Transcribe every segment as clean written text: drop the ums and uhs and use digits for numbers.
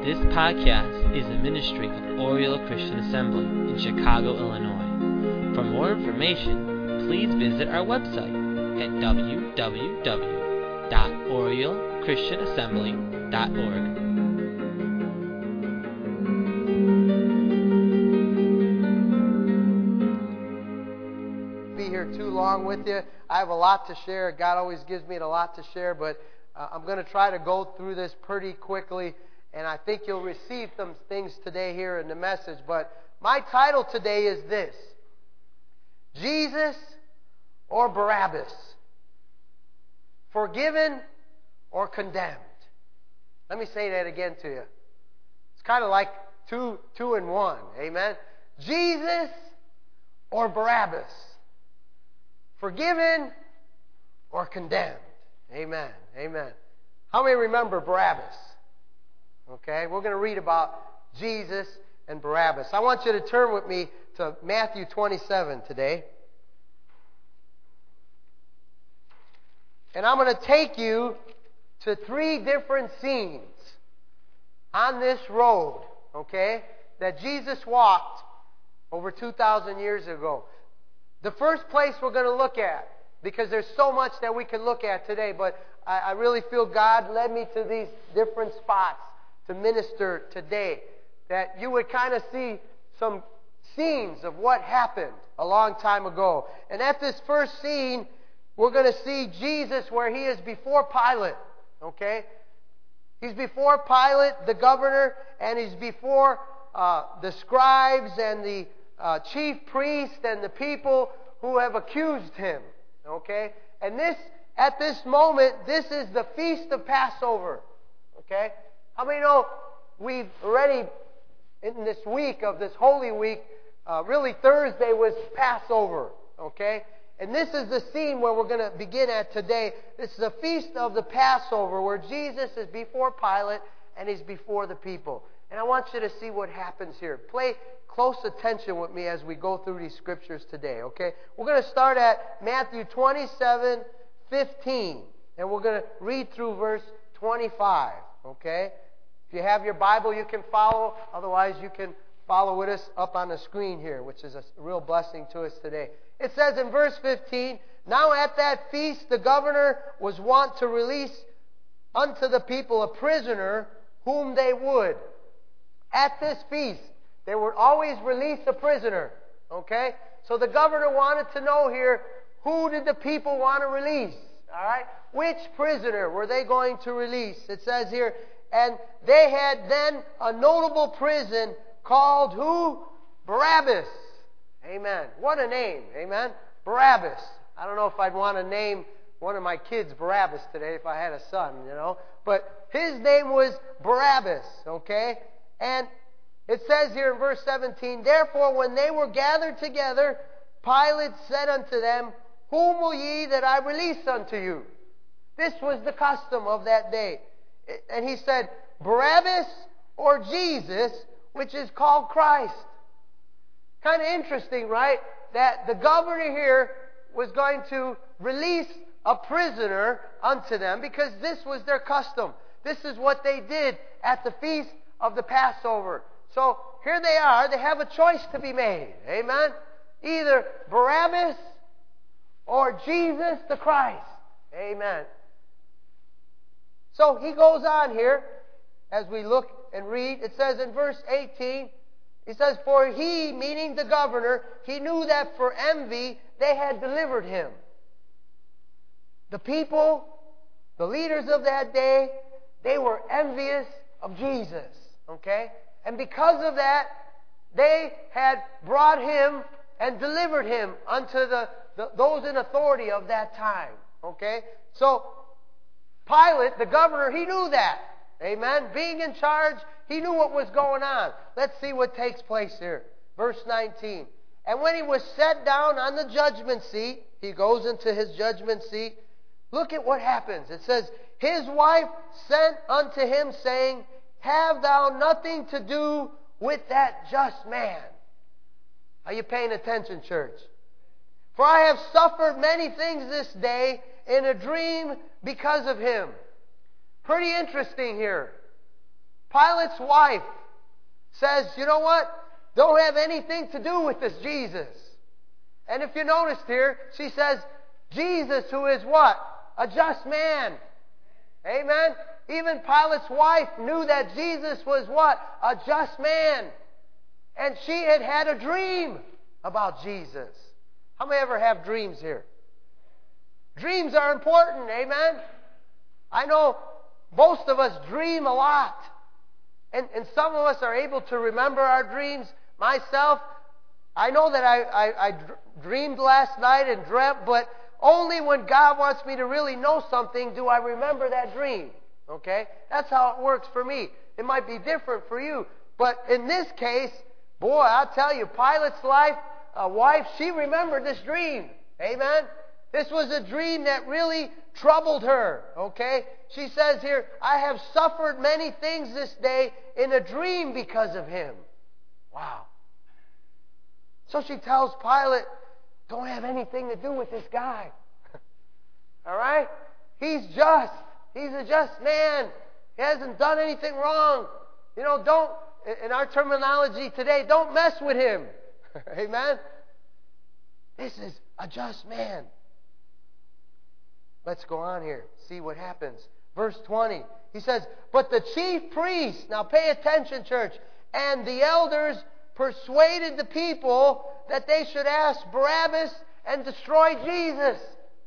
This podcast is a ministry of Oriole Christian Assembly in Chicago, Illinois. For more information, please visit our website at www.oriochristianassembly.org. Too long with you. I have a lot to share. God always gives me a lot to share, but I'm going to try to go through this pretty quickly, and I think you'll receive some things today here in the message. But my title today is this: Jesus or Barabbas? Forgiven or condemned? Let me say that again to you. It's kind of like two in one. Amen? Jesus or Barabbas? Forgiven or condemned? Amen. Amen. How many remember Barabbas? Okay, we're going to read about Jesus and Barabbas. I want you to turn with me to Matthew 27 today. And I'm going to take you to three different scenes on this road, okay, that Jesus walked over 2,000 years ago. The first place we're going to look at, because there's so much that we can look at today, but I really feel God led me to these different spots to minister today, that you would kind of see some scenes of what happened a long time ago. And at this first scene, we're going to see Jesus where he is before Pilate, okay? He's before Pilate, the governor, and he's before the scribes and the chief priest and the people who have accused him. Okay? And at this moment, this is the Feast of Passover. Okay? How many know we've already, in this week of this Holy Week, really Thursday was Passover. Okay? And this is the scene where we're going to begin at today. This is the Feast of the Passover, where Jesus is before Pilate and he's before the people. And I want you to see what happens here. Pay close attention with me as we go through these scriptures today, okay? We're going to start at Matthew 27:15, and we're going to read through verse 25, okay? If you have your Bible, you can follow. Otherwise, you can follow with us up on the screen here, which is a real blessing to us today. It says in verse 15, "Now at that feast the governor was wont to release unto the people a prisoner whom they would." At this feast, they would always release a prisoner. Okay? So the governor wanted to know here, who did the people want to release? Alright? Which prisoner were they going to release? It says here, and they had then a notable prison called who? Barabbas. Amen. What a name. Amen. Barabbas. I don't know if I'd want to name one of my kids Barabbas today if I had a son, you know. But his name was Barabbas. Okay? And it says here in verse 17, "Therefore when they were gathered together, Pilate said unto them, Whom will ye that I release unto you?" This was the custom of that day. And he said, "Barabbas or Jesus, which is called Christ." Kind of interesting, right? That the governor here was going to release a prisoner unto them because this was their custom. This is what they did at the feast of the Passover. So here they are. They have a choice to be made. Amen? Either Barabbas or Jesus the Christ. Amen. So he goes on here as we look and read. It says in verse 18, he says, "For he," meaning the governor, "he knew that for envy they had delivered him." The people, the leaders of that day, they were envious of Jesus. Okay? And because of that, they had brought him and delivered him unto those in authority of that time. Okay? So, Pilate, the governor, he knew that. Amen? Being in charge, he knew what was going on. Let's see what takes place here. Verse 19. "And when he was set down on the judgment seat," he goes into his judgment seat, look at what happens. It says, "His wife sent unto him, saying, Have thou nothing to do with that just man." Are you paying attention, church? "For I have suffered many things this day in a dream because of him." Pretty interesting here. Pilate's wife says, you know what? Don't have anything to do with this Jesus. And if you noticed here, she says, Jesus, who is what? A just man. Amen? Even Pilate's wife knew that Jesus was what? A just man. And she had had a dream about Jesus. How many ever have dreams here? Dreams are important. Amen? I know most of us dream a lot. And some of us are able to remember our dreams. Myself, I know that I dreamed last night and dreamt, but only when God wants me to really know something do I remember that dream. Okay? That's how it works for me. It might be different for you. But in this case, boy, I'll tell you, Pilate's wife, she remembered this dream. Amen? This was a dream that really troubled her. Okay? She says here, I have suffered many things this day in a dream because of him. Wow. So she tells Pilate, don't have anything to do with this guy. All right? He's just. He's a just man. He hasn't done anything wrong. You know, don't, in our terminology today, don't mess with him. Amen? This is a just man. Let's go on here. See what happens. Verse 20. He says, but the chief priests, now pay attention, church, and the elders persuaded the people that they should ask Barabbas and destroy Jesus.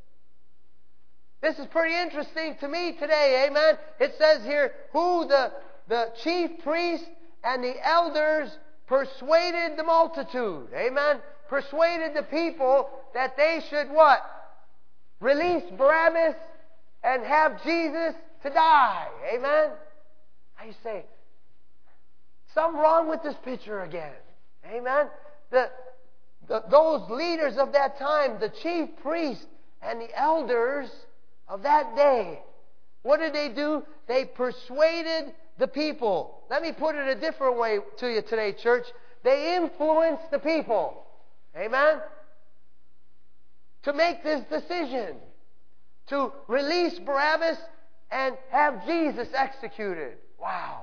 This is pretty interesting to me today, amen? It says here, who the chief priests and the elders persuaded the multitude, amen? Persuaded the people that they should what? Release Barabbas and have Jesus to die, amen? How you say, something wrong with this picture again, amen? Those leaders of that time, the chief priests and the elders of that day, what did they do? They persuaded the people. Let me put it a different way to you today, church. They influenced the people. Amen? To make this decision. To release Barabbas and have Jesus executed. Wow.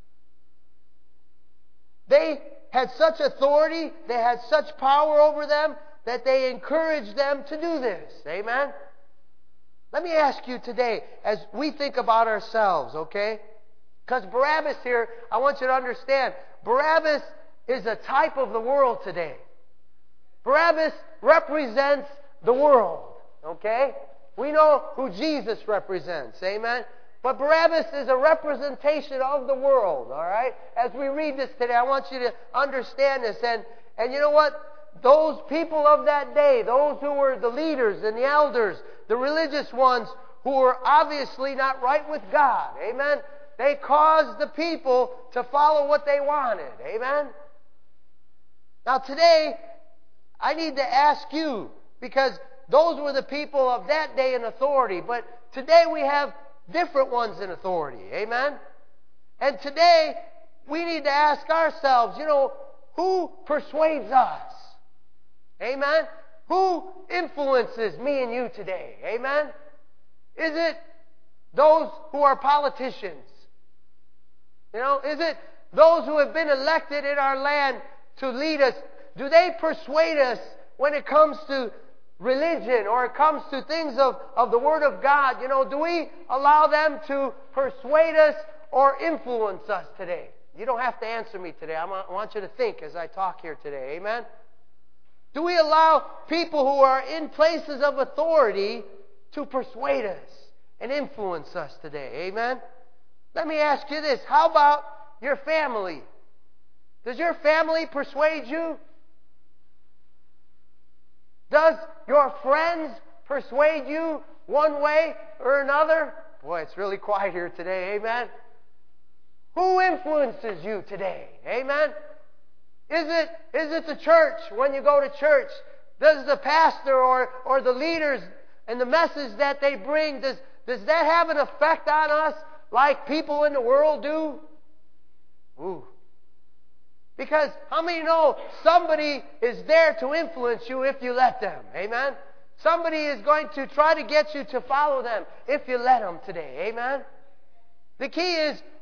They had such authority, they had such power over them, that they encouraged them to do this. Amen? Let me ask you today, as we think about ourselves, okay? Because Barabbas here, I want you to understand, Barabbas is a type of the world today. Barabbas represents the world, okay? We know who Jesus represents, amen? But Barabbas is a representation of the world, all right? As we read this today, I want you to understand this. And you know what? Those people of that day, those who were the leaders and the elders, the religious ones who were obviously not right with God, amen? They caused the people to follow what they wanted, amen? Now today, I need to ask you, because those were the people of that day in authority, but today we have different ones in authority, amen? And today, we need to ask ourselves, you know, who persuades us? Amen? Who influences me and you today? Amen? Is it those who are politicians? You know, is it those who have been elected in our land to lead us? Do they persuade us when it comes to religion or it comes to things of the Word of God? You know, do we allow them to persuade us or influence us today? You don't have to answer me today. I want you to think as I talk here today. Amen? Do we allow people who are in places of authority to persuade us and influence us today? Amen? Let me ask you this. How about your family? Does your family persuade you? Does your friends persuade you one way or another? Boy, it's really quiet here today. Amen? Who influences you today? Amen? Is it the church when you go to church? Does the pastor or the leaders and the message that they bring, does that have an effect on us like people in the world do? Ooh. Because how many know somebody is there to influence you if you let them? Amen? Somebody is going to try to get you to follow them if you let them today. Amen? The key is,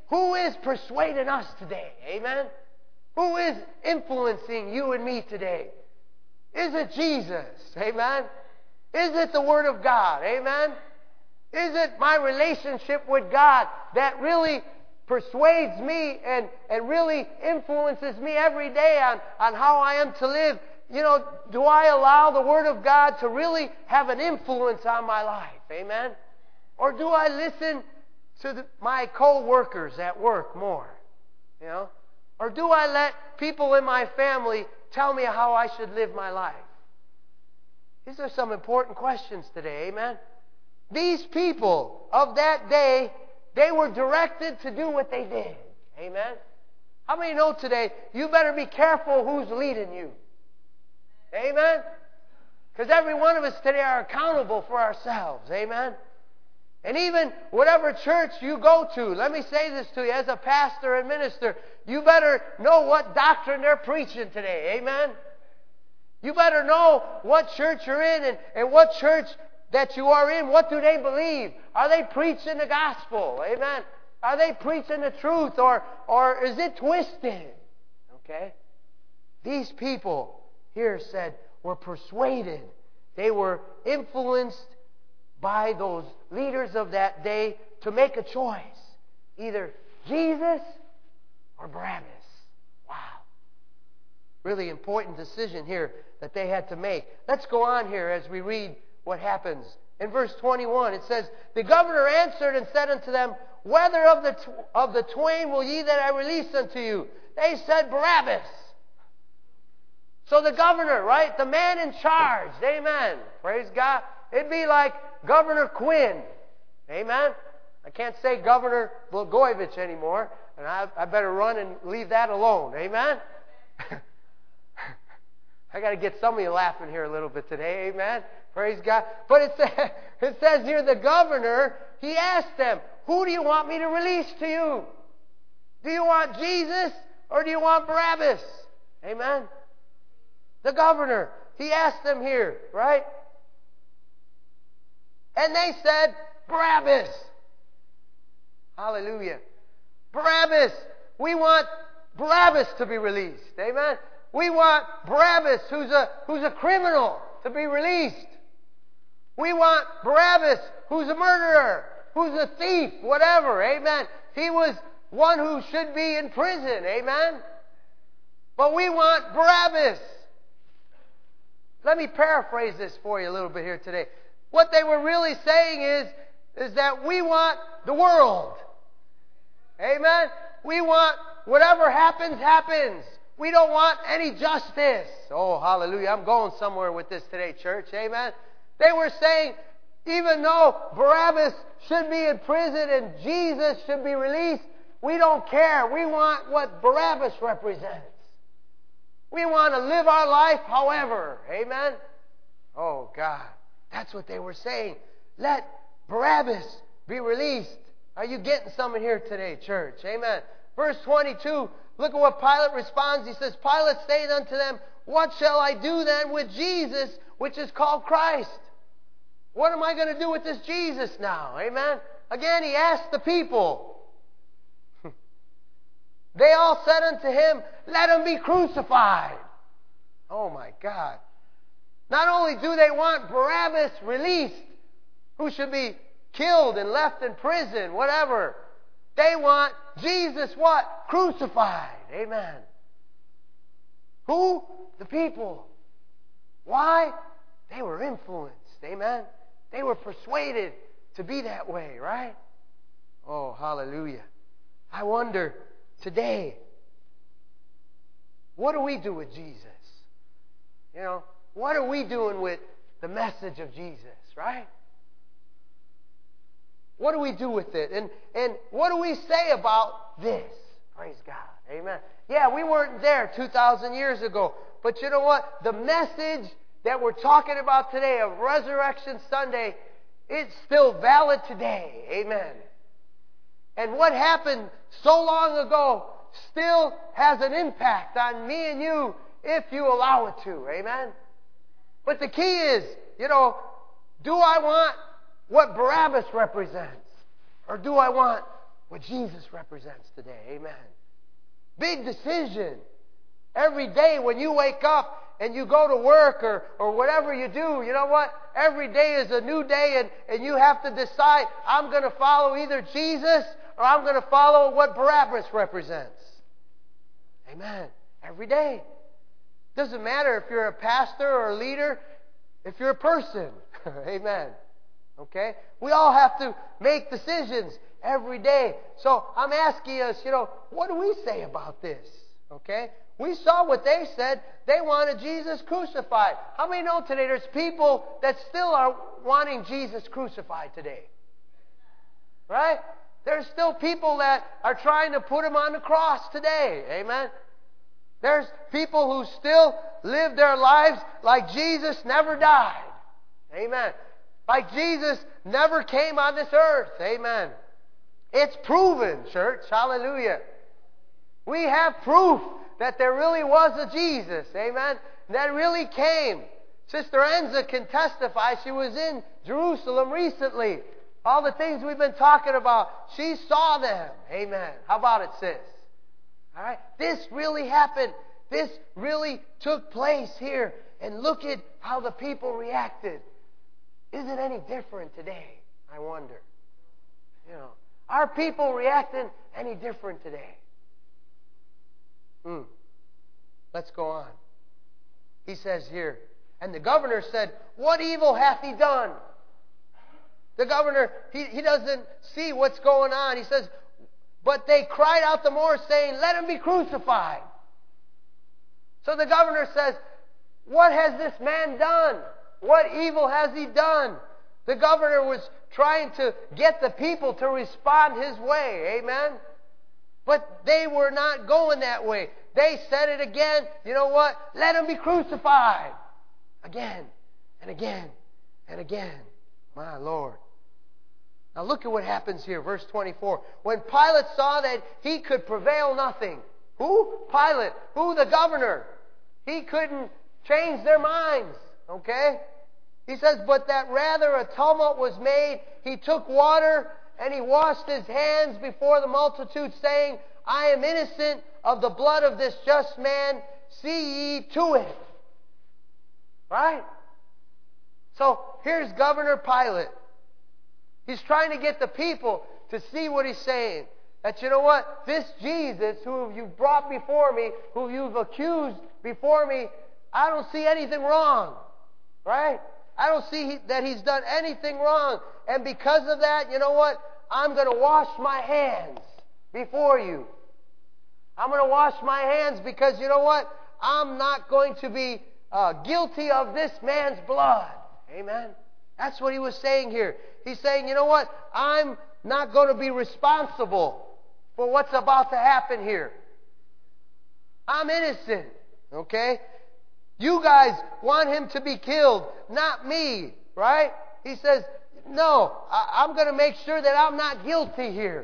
who is persuading us today? Amen? Who is influencing you and me today? Is it Jesus? Amen? Is it the Word of God? Amen? Is it my relationship with God that really persuades me and really influences me every day on how I am to live? You know, do I allow the Word of God to really have an influence on my life? Amen? Or do I listen to my co-workers at work more? You know? Or do I let people in my family tell me how I should live my life? These are some important questions today, amen? These people of that day, they were directed to do what they did, amen? How many know today, you better be careful who's leading you? Amen? Because every one of us today are accountable for ourselves, amen? And even whatever church you go to, let me say this to you, as a pastor and minister, you better know what doctrine they're preaching today. Amen? You better know what church you're in and what church that you are in. What do they believe? Are they preaching the gospel? Amen? Are they preaching the truth or is it twisted? Okay? These people here said were persuaded. They were influenced by those leaders of that day to make a choice. Either Jesus or Barabbas. Wow. Really important decision here that they had to make. Let's go on here as we read what happens. In verse 21, it says, the governor answered and said unto them, whether of the twain will ye that I release unto you? They said, Barabbas. So the governor, right? The man in charge. Amen. Praise God. It'd be like Governor Quinn. Amen? I can't say Governor Blagojevich anymore, and I better run and leave that alone. Amen? I got to get some of you laughing here a little bit today. Amen? Praise God. But it says here, the governor, he asked them, who do you want me to release to you? Do you want Jesus or do you want Barabbas? Amen? The governor, he asked them here, right? And they said, Barabbas. Hallelujah. Barabbas. We want Barabbas to be released. Amen. We want Barabbas, who's a criminal, to be released. We want Barabbas, who's a murderer, who's a thief, whatever. Amen. He was one who should be in prison. Amen. But we want Barabbas. Let me paraphrase this for you a little bit here today. What they were really saying is that we want the world. Amen? We want whatever happens, happens. We don't want any justice. Oh, hallelujah. I'm going somewhere with this today, church. Amen? They were saying, even though Barabbas should be in prison and Jesus should be released, we don't care. We want what Barabbas represents. We want to live our life however. Amen? Oh, God. That's what they were saying. Let Barabbas be released. Are you getting something here today, church? Amen. Verse 22, look at what Pilate responds. He says, Pilate saith unto them, what shall I do then with Jesus, which is called Christ? What am I going to do with this Jesus now? Amen. Again, he asked the people. They all said unto him, let him be crucified. Oh my God. Not only do they want Barabbas released, who should be killed and left in prison, whatever. They want Jesus what? Crucified. Amen. Who? The people. Why? They were influenced. Amen. They were persuaded to be that way, right? Oh, hallelujah. I wonder today, what do we do with Jesus? You know, what are we doing with the message of Jesus, right? What do we do with it? And what do we say about this? Praise God. Amen. Yeah, we weren't there 2,000 years ago. But you know what? The message that we're talking about today of Resurrection Sunday, it's still valid today. Amen. And what happened so long ago still has an impact on me and you if you allow it to. Amen. But the key is, you know, do I want what Barabbas represents? Or do I want what Jesus represents today. Amen. Big decision. Every day when you wake up and you go to work or whatever you do, you know what? Every day is a new day, and you have to decide, I'm going to follow either Jesus or I'm going to follow what Barabbas represents. Amen. Every day. Doesn't matter if you're a pastor or a leader, if you're a person. Amen. Okay? We all have to make decisions every day. So I'm asking us, what do we say about this? Okay? We saw what they said. They wanted Jesus crucified. How many know today there's people that still are wanting Jesus crucified today? Right? There's still people that are trying to put Him on the cross today. Amen? There's people who still live their lives like Jesus never died. Amen. Like Jesus never came on this earth. Amen. It's proven, church. Hallelujah. We have proof that there really was a Jesus. Amen. That really came. Sister Enza can testify. She was in Jerusalem recently. All the things we've been talking about, she saw them. Amen. How about it, sis? All right. This really happened. This really took place here. And look at how the people reacted. Is it any different today? I wonder. Are people reacting any different today? Let's go on. He says here, and the governor said, what evil hath he done? The governor, he doesn't see what's going on. He says, but they cried out the more, saying, let him be crucified. So the governor says, what has this man done? What evil has he done? The governor was trying to get the people to respond his way. Amen? But they were not going that way. They said it again. You know what? Let him be crucified. Again and again and again. My Lord. Now look at what happens here. Verse 24. When Pilate saw that he could prevail nothing. Who? Pilate. Who? The governor. He couldn't change their minds. Okay? He says, but that rather a tumult was made, he took water and he washed his hands before the multitude, saying, I am innocent of the blood of this just man. See ye to it. Right? So here's Governor Pilate. He's trying to get the people to see what he's saying. That, you know what? This Jesus who you've brought before me, who you've accused before me, I don't see anything wrong. Right? I don't see that he's done anything wrong. And because of that, you know what? I'm going to wash my hands before you. I'm going to wash my hands because, you know what? I'm not going to be guilty of this man's blood. Amen? That's what he was saying here. He's saying, you know what? I'm not going to be responsible for what's about to happen here. I'm innocent. Okay? You guys want him to be killed, not me, right? He says, no, I'm going to make sure that I'm not guilty here.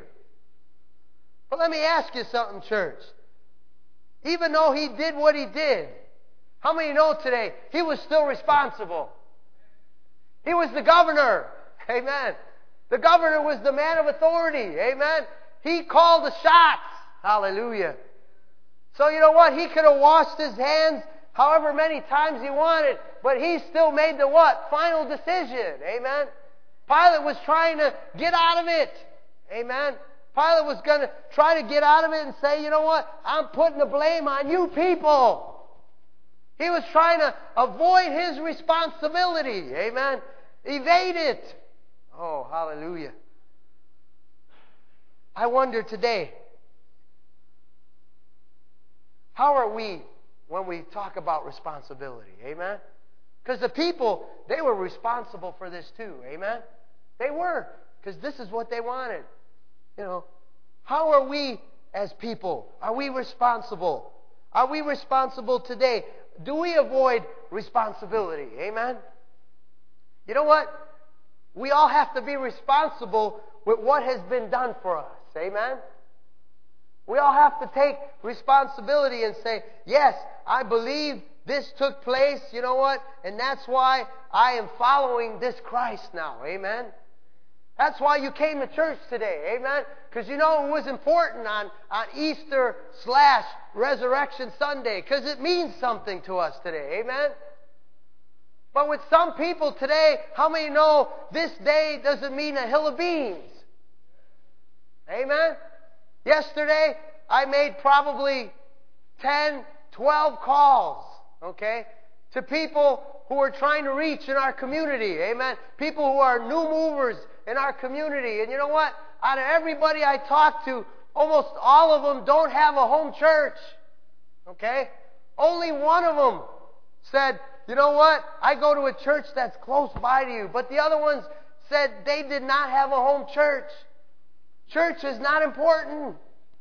But let me ask you something, church. Even though he did what he did, how many know today he was still responsible? He was the governor. Amen. The governor was the man of authority. Amen. He called the shots. Hallelujah. So you know what? He could have washed his hands however many times he wanted, but he still made the what? Final decision. Amen. Pilate was trying to get out of it. Amen. Pilate was going to try to get out of it and say, you know what? I'm putting the blame on you people. He was trying to avoid his responsibility. Amen. Evade it. Oh, hallelujah. I wonder today, how are we when we talk about responsibility? Amen? Because the people, they were responsible for this too. Amen? They were, because this is what they wanted. You know, how are we as people? Are we responsible? Are we responsible today? Do we avoid responsibility? Amen? You know what? We all have to be responsible with what has been done for us. Amen? We all have to take responsibility and say, yes, I believe this took place, you know what? And that's why I am following this Christ now. Amen? That's why you came to church today. Amen? Because you know it was important on Easter/Resurrection Sunday. Because it means something to us today. Amen? But with some people today, how many know this day doesn't mean a hill of beans? Amen? Yesterday, I made probably 10, 12 calls, okay, to people who are trying to reach in our community. Amen? People who are new movers in our community. And you know what? Out of everybody I talked to, almost all of them don't have a home church. Okay? Only one of them said, you know what? I go to a church that's close by to you. But the other ones said they did not have a home church. Church is not important.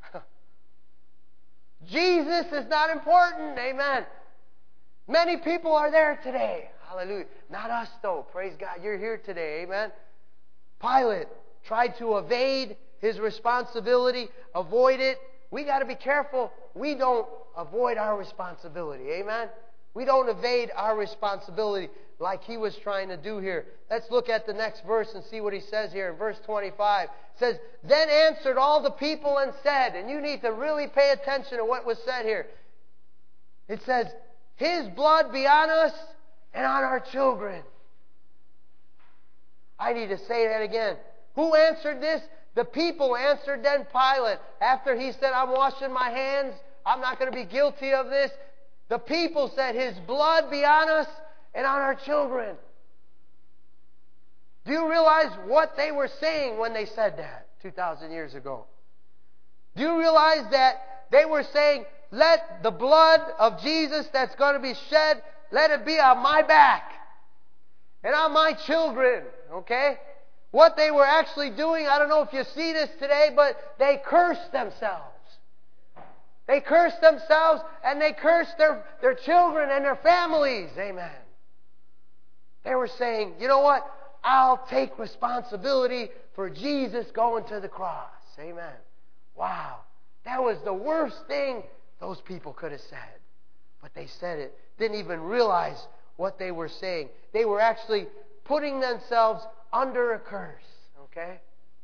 Jesus is not important. Amen. Many people are there today. Hallelujah. Not us though. Praise God. You're here today. Amen. Pilate tried to evade his responsibility, avoid it. We got to be careful. We don't avoid our responsibility. Amen. We don't evade our responsibility like he was trying to do here. Let's look at the next verse and see what he says here. In verse 25, it says, then answered all the people and said, and you need to really pay attention to what was said here. It says, his blood be on us and on our children. I need to say that again. Who answered this? The people answered then Pilate. After he said, I'm washing my hands, I'm not going to be guilty of this. The people said, his blood be on us and on our children. Do you realize what they were saying when they said that 2,000 years ago? Do you realize that they were saying, let the blood of Jesus that's going to be shed, let it be on my back and on my children, okay? What they were actually doing, I don't know if you see this today, but they cursed themselves. They cursed themselves and they cursed their children and their families. Amen. They were saying, you know what? I'll take responsibility for Jesus going to the cross. Amen. Wow. That was the worst thing those people could have said. But they said it. Didn't even realize what they were saying. They were actually putting themselves under a curse. Okay?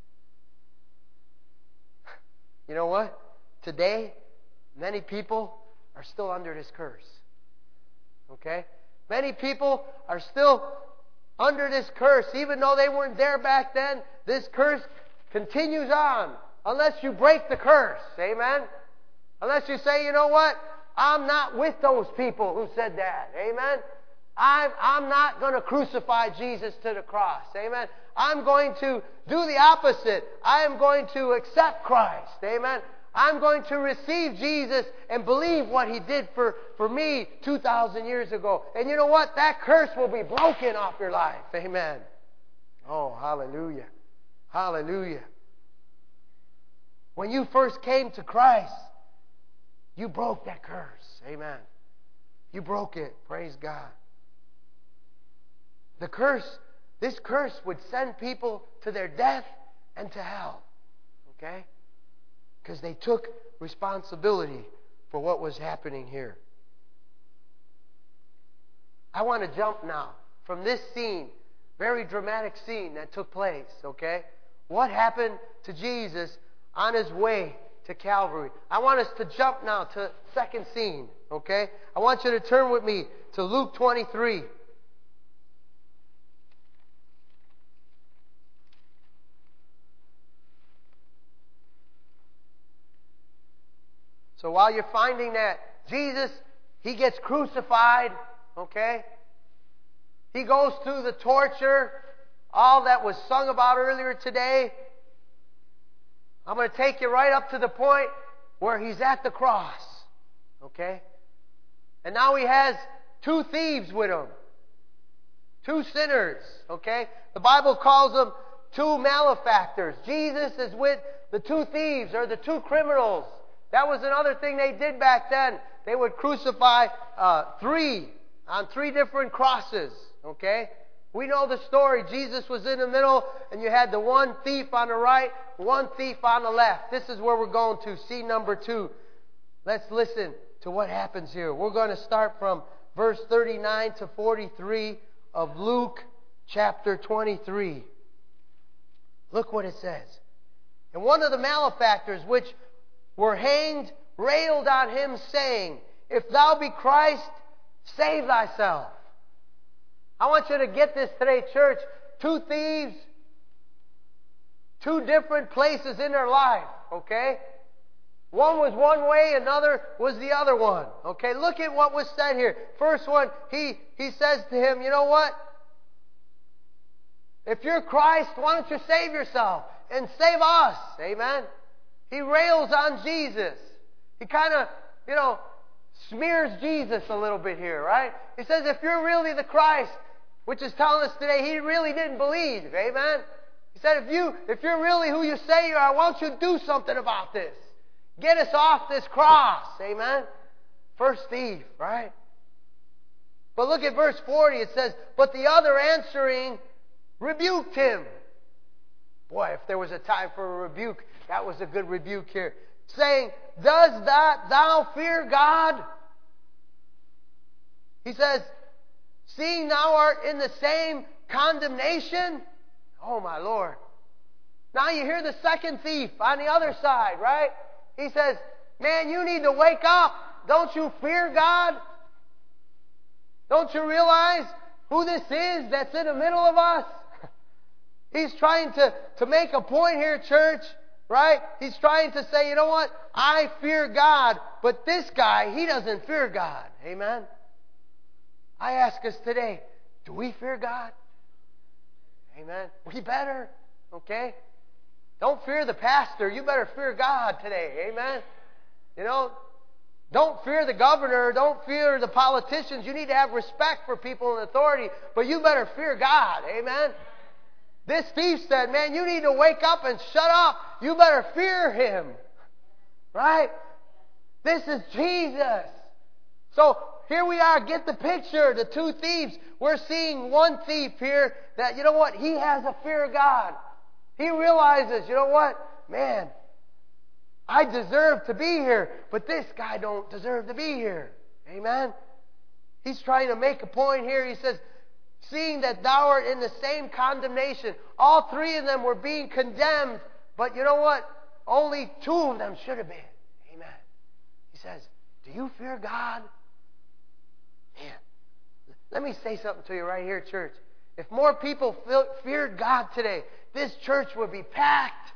You know what? Today, many people are still under this curse. Okay? Many people are still under this curse. Even though they weren't there back then, this curse continues on. Unless you break the curse. Amen? Unless you say, you know what? I'm not with those people who said that. Amen? I'm not going to crucify Jesus to the cross. Amen? I'm going to do the opposite. I am going to accept Christ. Amen? I'm going to receive Jesus and believe what He did for me 2,000 years ago. And you know what? That curse will be broken off your life. Amen. Oh, hallelujah. Hallelujah. When you first came to Christ, you broke that curse. Amen. You broke it. Praise God. This curse would send people to their death and to hell. Okay? Because they took responsibility for what was happening here. I want to jump now from this scene, very dramatic scene that took place, okay? What happened to Jesus on His way to Calvary? I want us to jump now to second scene, okay? I want you to turn with me to Luke 23. So while you're finding that, Jesus, He gets crucified, okay? He goes through the torture, all that was sung about earlier today. I'm going to take you right up to the point where He's at the cross, okay? And now He has two thieves with Him, two sinners, okay? The Bible calls them two malefactors. Jesus is with the two thieves, or the two criminals. That was another thing they did back then. They would crucify three on three different crosses. Okay? We know the story. Jesus was in the middle, and you had the one thief on the right, one thief on the left. This is where we're going to. Scene number 2. Let's listen to what happens here. We're going to start from verse 39 to 43 of Luke chapter 23. Look what it says. And one of the malefactors which were hanged railed on him, saying, If thou be Christ, save thyself. I want you to get this today, church. 2 thieves, 2 different places in their life, okay? One was one way, another was the other one. Okay, look at what was said here. First one, he says to him, you know what? If you're Christ, why don't you save yourself and save us? Amen? He rails on Jesus. He kind of, smears Jesus a little bit here, right? He says, if you're really the Christ, which is telling us today he really didn't believe. Amen? He said, if you're really who you say you are, why don't you do something about this? Get us off this cross. Amen? First thief, right? But look at verse 40. It says, But the other answering rebuked him. Boy, if there was a time for a rebuke, that was a good rebuke here. Saying, Does thou fear God? He says, Seeing thou art in the same condemnation? Oh, my Lord. Now you hear the second thief on the other side, right? He says, man, you need to wake up. Don't you fear God? Don't you realize who this is that's in the middle of us? He's trying to make a point here, church, right? He's trying to say, you know what? I fear God, but this guy, he doesn't fear God. Amen? I ask us today, do we fear God? Amen? We better, okay? Don't fear the pastor. You better fear God today. Amen? Don't fear the governor. Don't fear the politicians. You need to have respect for people in authority, but you better fear God. Amen? This thief said, man, you need to wake up and shut up. You better fear Him. Right? This is Jesus. So here we are. Get the picture. The 2 thieves. We're seeing one thief here that, you know what? He has a fear of God. He realizes, you know what? Man, I deserve to be here, but this guy don't deserve to be here. Amen? He's trying to make a point here. He says, seeing that thou art in the same condemnation. All 3 of them were being condemned, but you know what? Only 2 of them should have been. Amen. He says, do you fear God? Man, let me say something to you right here, church. If more people feared God today, this church would be packed.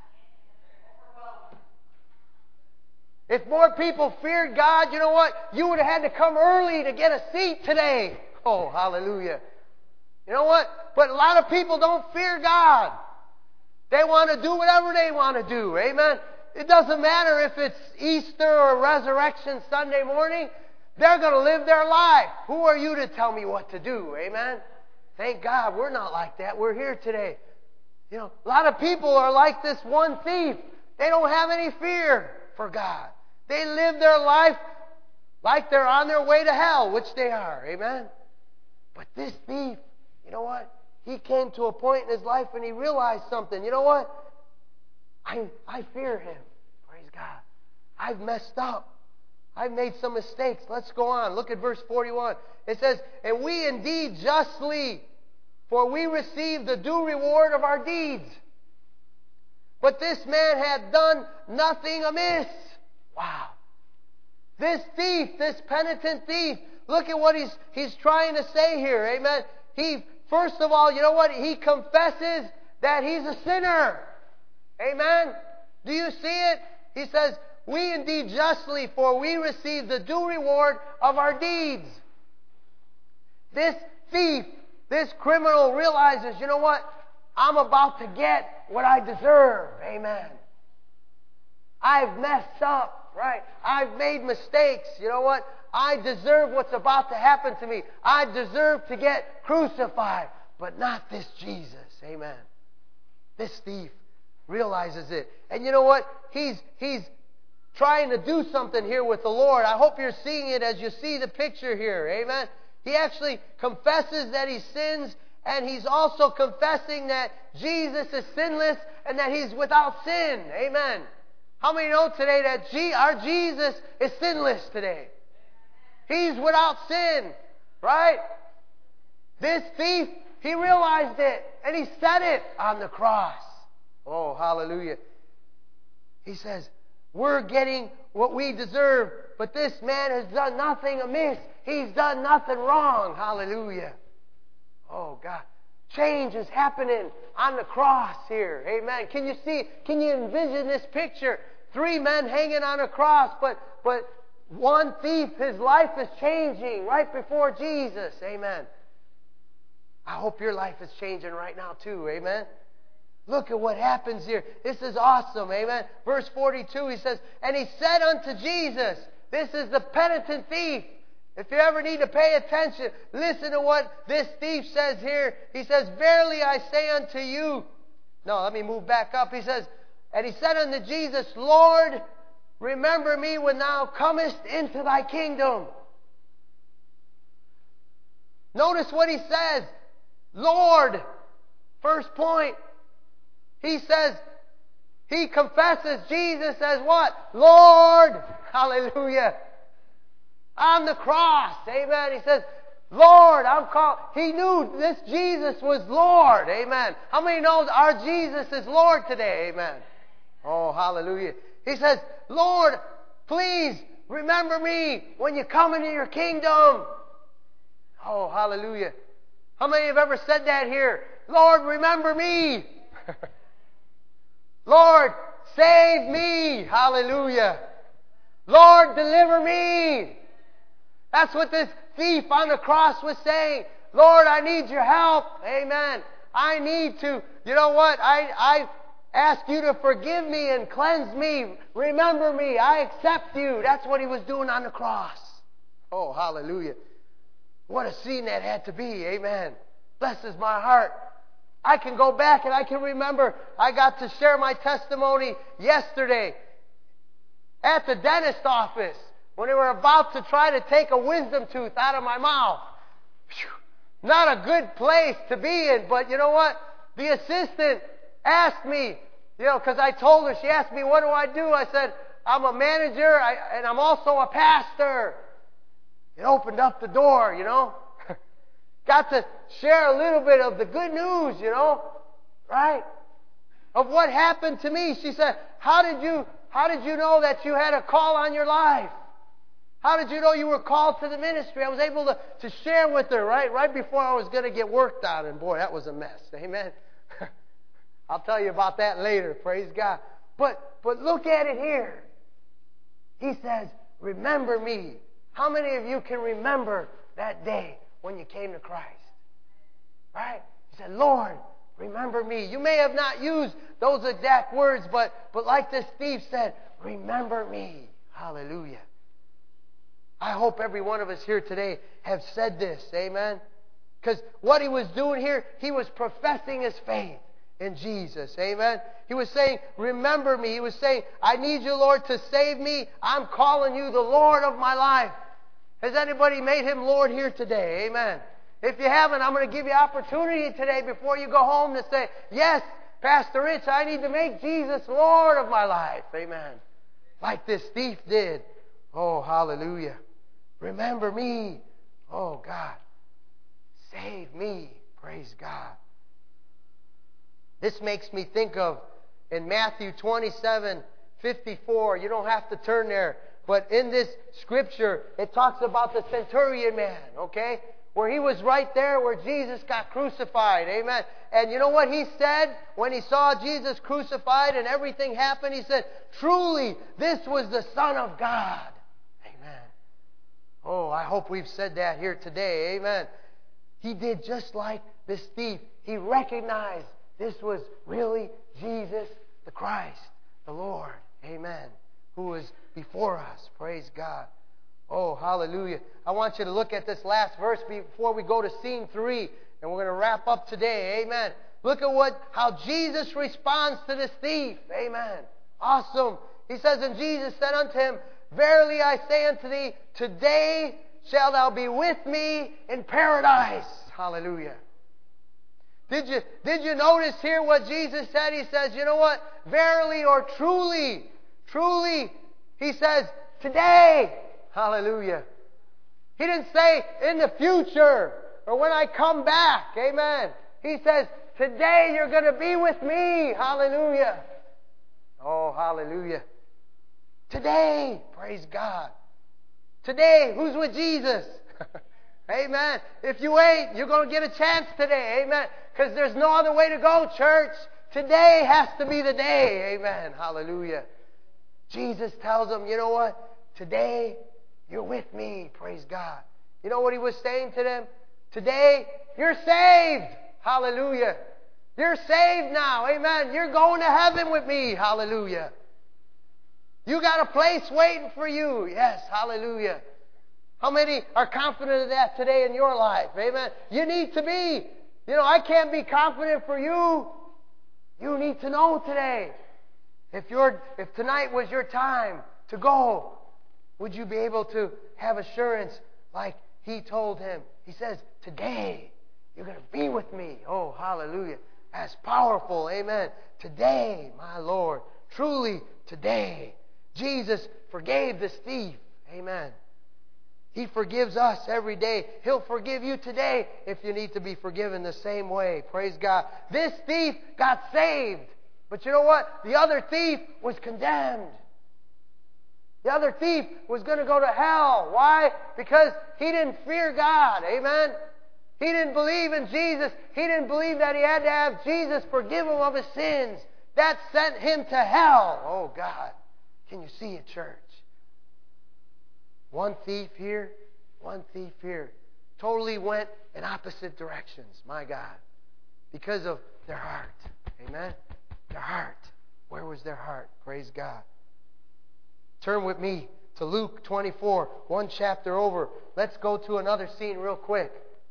If more people feared God, you know what? You would have had to come early to get a seat today. Oh, hallelujah. You know what? But a lot of people don't fear God. They want to do whatever they want to do. Amen? It doesn't matter if it's Easter or Resurrection Sunday morning. They're going to live their life. Who are you to tell me what to do? Amen? Thank God we're not like that. We're here today. A lot of people are like this one thief. They don't have any fear for God. They live their life like they're on their way to hell, which they are. Amen? But this thief, you know what? He came to a point in his life and he realized something. You know what? I fear Him. Praise God. I've messed up. I've made some mistakes. Let's go on. Look at verse 41. It says, And we indeed justly, for we receive the due reward of our deeds. But this man had done nothing amiss. Wow. This thief, this penitent thief, look at what he's trying to say here. Amen. First of all, you know what? He confesses that he's a sinner. Amen. Do you see it? He says, we indeed justly, for we receive the due reward of our deeds. This thief, this criminal realizes, you know what? I'm about to get what I deserve. Amen. I've messed up, right? I've made mistakes. You know what? I deserve what's about to happen to me. I deserve to get crucified, but not this Jesus. Amen. This thief realizes it. And you know what? He's trying to do something here with the Lord. I hope you're seeing it as you see the picture here. Amen. He actually confesses that he sins, and he's also confessing that Jesus is sinless and that He's without sin. Amen. How many know today that our Jesus is sinless today? He's without sin, right? This thief, he realized it, and he said it on the cross. Oh, hallelujah. He says, we're getting what we deserve, but this man has done nothing amiss. He's done nothing wrong. Hallelujah. Oh, God. Change is happening on the cross here. Amen. Can you see, can you envision this picture? 3 men hanging on a cross, but one thief, his life is changing right before Jesus. Amen. I hope your life is changing right now too. Amen. Look at what happens here. This is awesome. Amen. Verse 42, he says, and he said unto Jesus, this is the penitent thief. If you ever need to pay attention, listen to what this thief says here. He says, verily I say unto you. No, let me move back up. He says, and he said unto Jesus, Lord, remember me when thou comest into thy kingdom. Notice what he says. Lord. First point. He says, he confesses Jesus as what? Lord. Hallelujah. On the cross. Amen. He says, Lord, I'm called. He knew this Jesus was Lord. Amen. How many knows our Jesus is Lord today? Amen. Oh, hallelujah. He says, Lord, please remember me when you come into your kingdom. Oh, hallelujah. How many have ever said that here? Lord, remember me. Lord, save me. Hallelujah. Lord, deliver me. That's what this thief on the cross was saying. Lord, I need your help. Amen. I need to, you know what? I ask you to forgive me and cleanse me. Remember me. I accept you. That's what he was doing on the cross. Oh, hallelujah. What a scene that had to be. Amen. Blesses my heart. I can go back and I can remember I got to share my testimony yesterday at the dentist office when they were about to try to take a wisdom tooth out of my mouth. Whew. Not a good place to be in, but you know what? The assistant asked me, because I told her, she asked me, what do? I said, I'm a manager and I'm also a pastor. It opened up the door, Got to share a little bit of the good news, right? Of what happened to me. She said, how did you know that you had a call on your life? How did you know you were called to the ministry? I was able to share with her, right before I was going to get worked on. And boy, that was a mess. Amen. I'll tell you about that later. Praise God. But look at it here. He says, remember me. How many of you can remember that day when you came to Christ? Right? He said, Lord, remember me. You may have not used those exact words, but like this thief said, remember me. Hallelujah. I hope every one of us here today have said this. Amen? Because what he was doing here, he was professing his faith in Jesus. Amen? He was saying, remember me. He was saying, I need you, Lord, to save me. I'm calling you the Lord of my life. Has anybody made him Lord here today? Amen. If you haven't, I'm going to give you opportunity today before you go home to say, yes, Pastor Rich, I need to make Jesus Lord of my life. Amen. Like this thief did. Oh, hallelujah. Remember me. Oh, God. Save me. Praise God. This makes me think of in Matthew 27:54. You don't have to turn there. But in this scripture, it talks about the centurion man, okay? Where he was right there where Jesus got crucified. Amen. And you know what he said when he saw Jesus crucified and everything happened? He said, truly, this was the Son of God. Amen. Oh, I hope we've said that here today. Amen. He did just like this thief. He recognized this was really Jesus the Christ, the Lord. Amen. Who is before us. Praise God. Oh, hallelujah. I want you to look at this last verse before we go to scene 3. And we're going to wrap up today. Amen. Look at how Jesus responds to this thief. Amen. Awesome. He says, and Jesus said unto him, verily I say unto thee, today shalt thou be with me in paradise. Hallelujah. Did you notice here what Jesus said? He says, you know what? Verily or truly. Truly, he says, today. Hallelujah. He didn't say in the future or when I come back. Amen. He says, today you're going to be with me. Hallelujah. Oh, hallelujah. Today, praise God. Today, who's with Jesus? Amen. If you ain't, you're going to get a chance today. Amen. Because there's no other way to go, church. Today has to be the day. Amen. Hallelujah. Jesus tells them, you know what? Today, you're with me. Praise God. You know what He was saying to them? Today, you're saved. Hallelujah. You're saved now. Amen. You're going to heaven with me. Hallelujah. You got a place waiting for you. Yes. Hallelujah. How many are confident of that today in your life? Amen. You need to be. You know, I can't be confident for you. You need to know today. If tonight was your time to go, would you be able to have assurance like He told him? He says, today you're going to be with me. Oh, hallelujah. That's powerful. Amen. Today, my Lord. Truly, today. Jesus forgave this thief. Amen. He forgives us every day. He'll forgive you today if you need to be forgiven the same way. Praise God. This thief got saved. But you know what? The other thief was condemned. The other thief was going to go to hell. Why? Because he didn't fear God. Amen? He didn't believe in Jesus. He didn't believe that he had to have Jesus forgive him of his sins. That sent him to hell. Oh, God. Can you see it, church? One thief here, one thief here. Totally went in opposite directions. My God. Because of their heart. Amen? Their heart. Where was their heart? Praise God. Turn with me to Luke 24, one chapter over. Let's go to another scene real quick.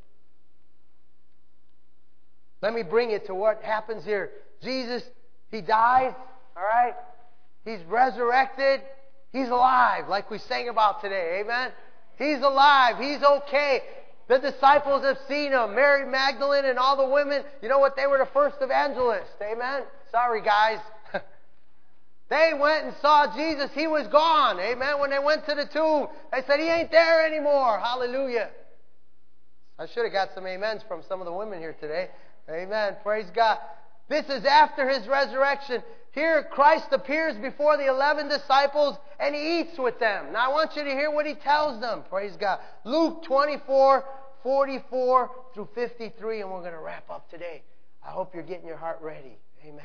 Let me bring it to what happens here. Jesus, He dies, all right? He's resurrected. He's alive, like we sang about today, amen? He's alive. He's okay. The disciples have seen Him. Mary Magdalene and all the women, you know what? They were the first evangelists, amen? Sorry, guys. They went and saw Jesus. He was gone, amen? When they went to the tomb, they said, He ain't there anymore. Hallelujah. I should have got some amens from some of the women here today. Amen. Praise God. This is after His resurrection. Here, Christ appears before the 11 disciples and He eats with them. Now, I want you to hear what He tells them. Praise God. Luke 24, 44 through 53, and we're going to wrap up today. I hope you're getting your heart ready. Amen.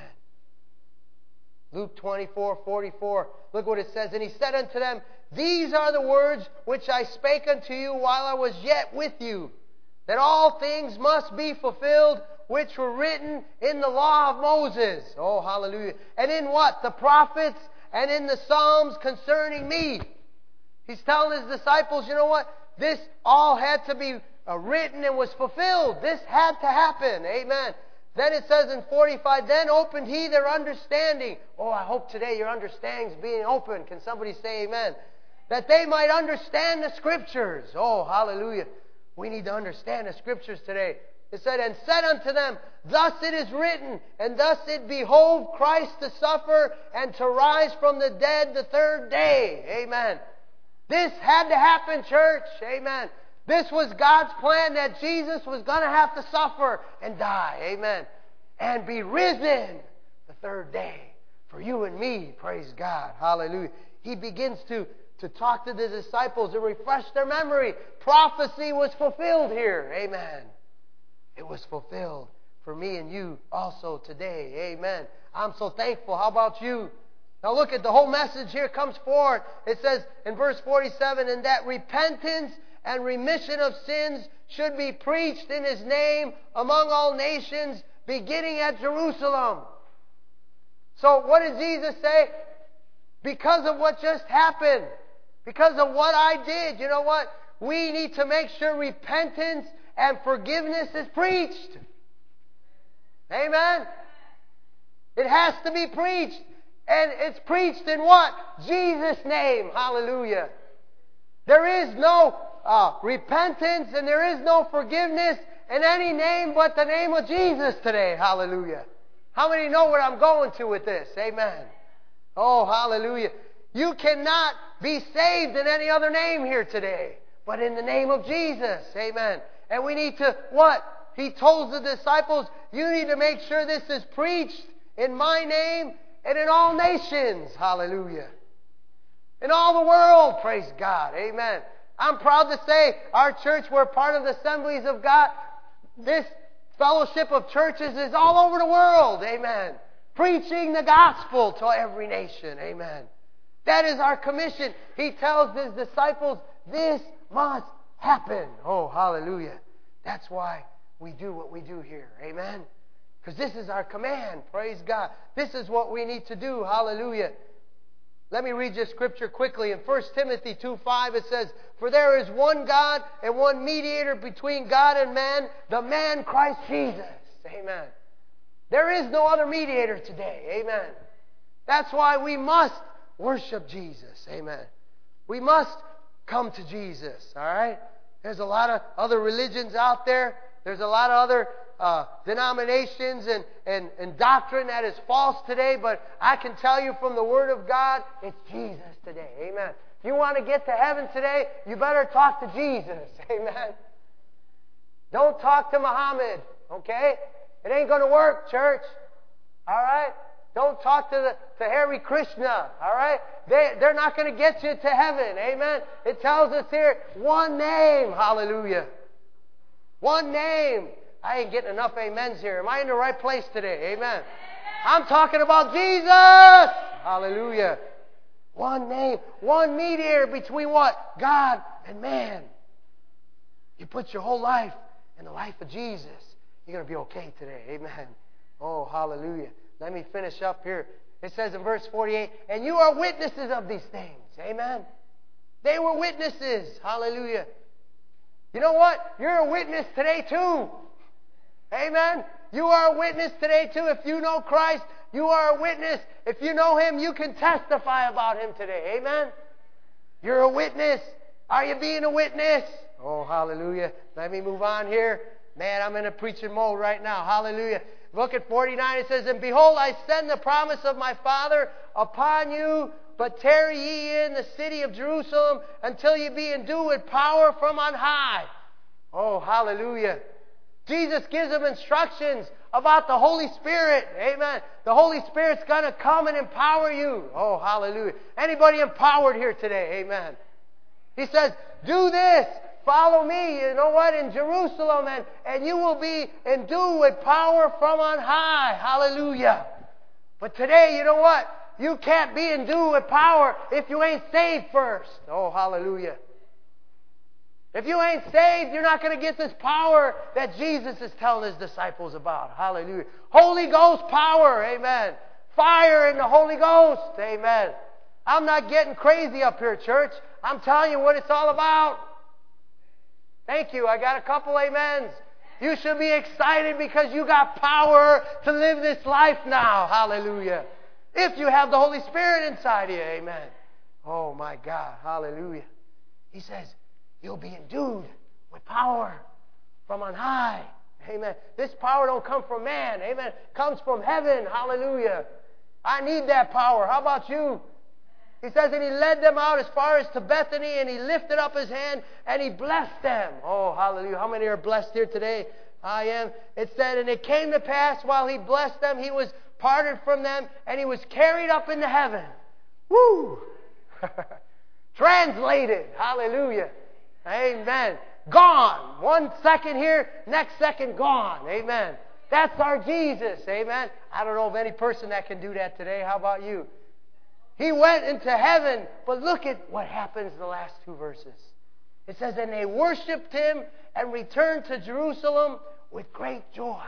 Luke 24, 44. Look what it says. And He said unto them, These are the words which I spake unto you while I was yet with you, that all things must be fulfilled which were written in the law of Moses. Oh, hallelujah. And in what? The prophets and in the Psalms concerning me. He's telling His disciples, you know what? This all had to be written and was fulfilled. This had to happen. Amen. Then it says in 45, Then opened He their understanding. Oh, I hope today your understanding is being opened. Can somebody say amen? That they might understand the Scriptures. Oh, hallelujah. We need to understand the Scriptures today. It said, And said unto them, Thus it is written, and thus it behoved Christ to suffer and to rise from the dead the third day. Amen. This had to happen, church. Amen. This was God's plan, that Jesus was going to have to suffer and die. Amen. And be risen the third day for you and me. Praise God. Hallelujah. He begins to talk to the disciples to refresh their memory. Prophecy was fulfilled here. Amen. It was fulfilled for me and you also today. Amen. I'm so thankful. How about you? Now look at the whole message here comes forward. It says in verse 47, And that repentance and remission of sins should be preached in His name among all nations, beginning at Jerusalem. So what did Jesus say? Because of what just happened, because of what I did, you know what? We need to make sure repentance and forgiveness is preached. Amen? It has to be preached. And it's preached in what? Jesus' name. Hallelujah. There is no repentance and there is no forgiveness in any name but the name of Jesus today. Hallelujah. How many know where I'm going to with this? Amen. Oh, hallelujah. You cannot be saved in any other name here today but in the name of Jesus. Amen. And we need to, what? He told the disciples, you need to make sure this is preached in my name and in all nations. Hallelujah. In all the world, praise God. Amen. I'm proud to say our church, we're part of the Assemblies of God. This fellowship of churches is all over the world. Amen. Preaching the gospel to every nation. Amen. That is our commission. He tells his disciples, this must happen. Oh, hallelujah. That's why we do what we do here. Amen. Because this is our command. Praise God. This is what we need to do. Hallelujah. Let me read this scripture quickly. In 1 Timothy 2:5 it says, for there is one God and one mediator between God and man, the man Christ Jesus. Amen. There is no other mediator today. Amen. That's why we must worship Jesus. Amen. We must come to Jesus. All right? There's a lot of other religions out there. There's a lot of other denominations and doctrine that is false today, but I can tell you from the Word of God, it's Jesus today. Amen. If you want to get to heaven today, you better talk to Jesus. Amen. Don't talk to Muhammad. Okay? It ain't going to work, church. All right? Don't talk to Hare Krishna. All right? They're not going to get you to heaven. Amen. It tells us here, one name. Hallelujah. One name. I ain't getting enough amens here. Am I in the right place today? Amen. I'm talking about Jesus. Hallelujah. One name. One mediator between what? God and man. You put your whole life in the life of Jesus, you're going to be okay today. Amen. Oh, hallelujah. Let me finish up here. It says in verse 48, and you are witnesses of these things. Amen. They were witnesses. Hallelujah. You know what? You're a witness today too. Amen. You are a witness today too. If you know Christ, you are a witness. If you know Him, you can testify about Him today. Amen. You're a witness. Are you being a witness? Oh, hallelujah. Let me move on here. Man, I'm in a preaching mode right now. Hallelujah. Look at 49. It says, and behold, I send the promise of my Father upon you, but tarry ye in the city of Jerusalem until ye be endued with power from on high. Oh, hallelujah. Jesus gives them instructions about the Holy Spirit. Amen. The Holy Spirit's going to come and empower you. Oh, hallelujah. Anybody empowered here today? Amen. He says, do this. Follow me, you know what, in Jerusalem, and you will be endued with power from on high. Hallelujah. But today, you know what? You can't be endued with power if you ain't saved first. Oh, hallelujah. If you ain't saved, you're not going to get this power that Jesus is telling His disciples about. Hallelujah. Holy Ghost power. Amen. Fire in the Holy Ghost. Amen. I'm not getting crazy up here, church. I'm telling you what it's all about. Thank you. I got a couple amens. You should be excited because you got power to live this life now. Hallelujah. If you have the Holy Spirit inside you. Amen. Oh my God. Hallelujah. He says, you'll be endued with power from on high. Amen. This power don't come from man. Amen. It comes from heaven. Hallelujah. I need that power. How about you? He says, and He led them out as far as to Bethany, and He lifted up His hand, and He blessed them. Oh, hallelujah. How many are blessed here today? I am. It said, and it came to pass while He blessed them, He was parted from them, and He was carried up into heaven. Woo! Translated. Hallelujah. Amen. Gone. 1 second here, next second gone. Amen. That's our Jesus. Amen. I don't know of any person that can do that today. How about you? He went into heaven, but look at what happens in the last two verses. It says, and they worshipped Him and returned to Jerusalem with great joy.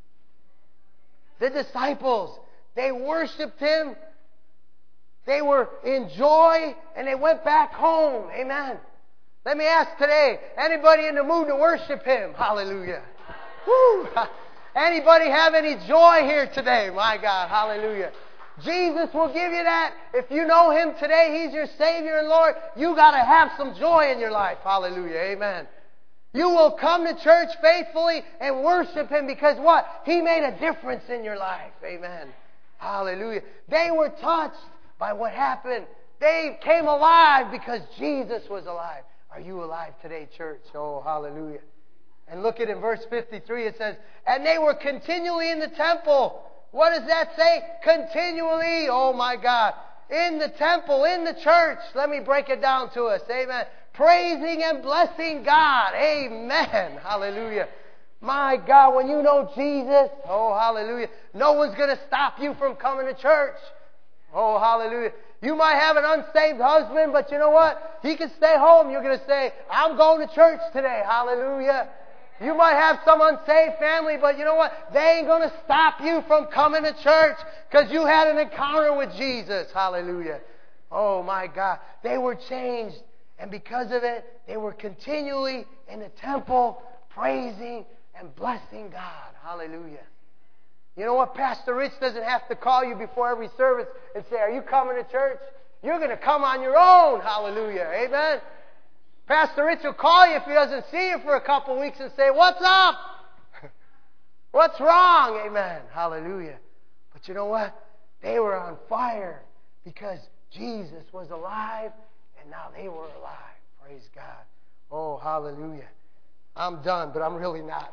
The disciples, they worshipped Him. They were in joy, and they went back home. Amen. Let me ask today, anybody in the mood to worship Him? Hallelujah. Woo. Anybody have any joy here today? My God, hallelujah. Jesus will give you that. If you know Him today, He's your Savior and Lord, you got to have some joy in your life. Hallelujah. Amen. You will come to church faithfully and worship Him because what? He made a difference in your life. Amen. Hallelujah. They were touched by what happened. They came alive because Jesus was alive. Are you alive today, church? Oh, hallelujah. And look at in verse 53, it says, and they were continually in the temple. What does that say? Continually, oh my God. In the temple, in the church. Let me break it down to us. Amen. Praising and blessing God. Amen. Hallelujah. My God, when you know Jesus, oh hallelujah, no one's going to stop you from coming to church. Oh hallelujah. You might have an unsaved husband, but you know what? He can stay home. You're going to say, I'm going to church today. Hallelujah. You might have some unsaved family, but you know what? They ain't going to stop you from coming to church because you had an encounter with Jesus. Hallelujah. Oh my God. They were changed, and because of it, they were continually in the temple praising and blessing God. Hallelujah. You know what? Pastor Rich doesn't have to call you before every service and say, are you coming to church? You're going to come on your own. Hallelujah. Amen. Pastor Rich will call you if he doesn't see you for a couple of weeks and say, what's up? What's wrong? Amen. Hallelujah. But you know what? They were on fire because Jesus was alive and now they were alive. Praise God. Oh, hallelujah. I'm done, but I'm really not.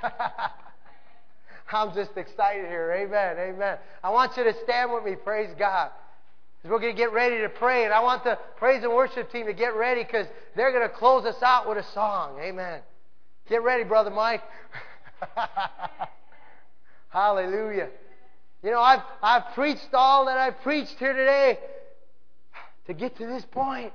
I'm just excited here. Amen. Amen. I want you to stand with me. Praise God. We're going to get ready to pray, and I want the praise and worship team to get ready because they're going to close us out with a song. Amen. Get ready, Brother Mike. Hallelujah. You know, I've preached all that I've preached here today to get to this point.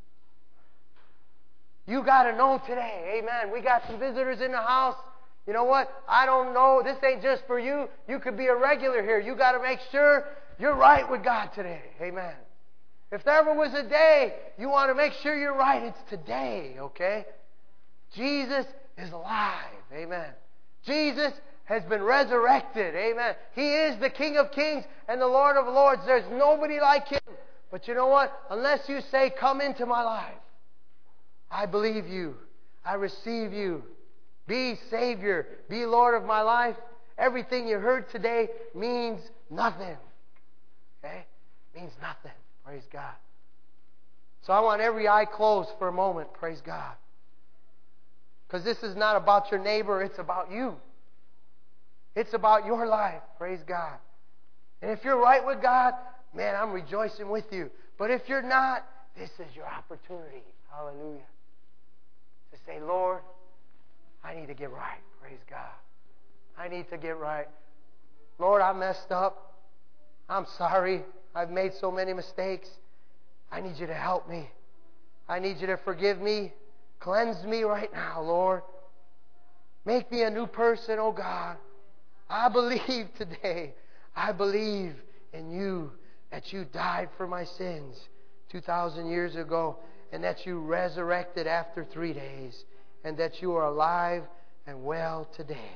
You got to know today. Amen. We got some visitors in the house. You know what? I don't know. This ain't just for you. You could be a regular here. You got to make sure you're right with God today. Amen. If there ever was a day you want to make sure you're right, it's today, okay? Jesus is alive. Amen. Jesus has been resurrected. Amen. He is the King of Kings and the Lord of Lords. There's nobody like Him. But you know what? Unless you say, come into my life, I believe you. I receive you. Be Savior. Be Lord of my life. Everything you heard today means nothing. Okay? Means nothing. Praise God. So I want every eye closed for a moment. Praise God. Because this is not about your neighbor. It's about you. It's about your life. Praise God. And if you're right with God, man, I'm rejoicing with you. But if you're not, this is your opportunity. Hallelujah. To say, Lord, I need to get right. Praise God. I need to get right. Lord, I messed up. I'm sorry. I've made so many mistakes. I need you to help me. I need you to forgive me. Cleanse me right now, Lord. Make me a new person, oh God. I believe today. I believe in you, that you died for my sins 2,000 years ago, and that you resurrected after 3 days, and that you are alive and well today.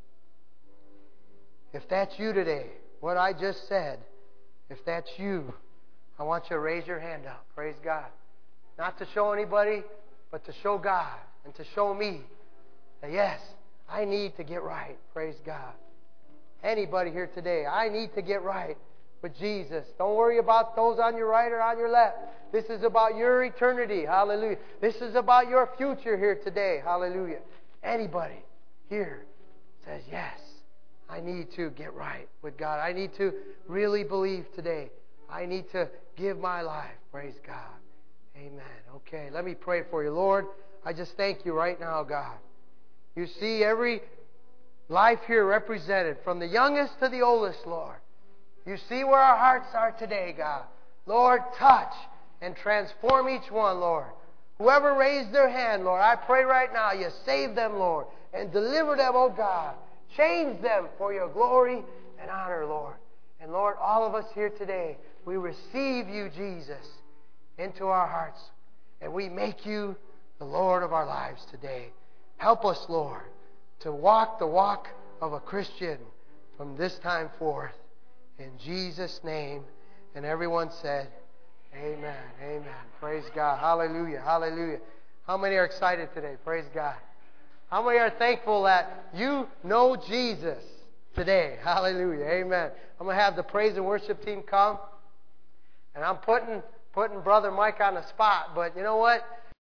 If that's you today, what I just said, if that's you, I want you to raise your hand up. Praise God. Not to show anybody, but to show God and to show me that, yes, I need to get right. Praise God. Anybody here today, I need to get right with Jesus. Don't worry about those on your right or on your left. This is about your eternity. Hallelujah. This is about your future here today. Hallelujah. Anybody here says, yes, I need to get right with God. I need to really believe today. I need to give my life. Praise God. Amen. Okay, let me pray for you. Lord, I just thank you right now, God. You see every life here represented, from the youngest to the oldest, Lord. You see where our hearts are today, God. Lord, touch and transform each one, Lord. Whoever raised their hand, Lord, I pray right now you save them, Lord, and deliver them, oh God. Change them for your glory and honor, Lord. And Lord, all of us here today, we receive you, Jesus, into our hearts. And we make you the Lord of our lives today. Help us, Lord, to walk the walk of a Christian from this time forth. In Jesus' name. And everyone said, amen. Amen. Praise God. Hallelujah. Hallelujah. How many are excited today? Praise God. How many are thankful that you know Jesus today? Hallelujah. Amen. I'm going to have the praise and worship team come. And I'm putting Brother Mike on the spot. But you know what?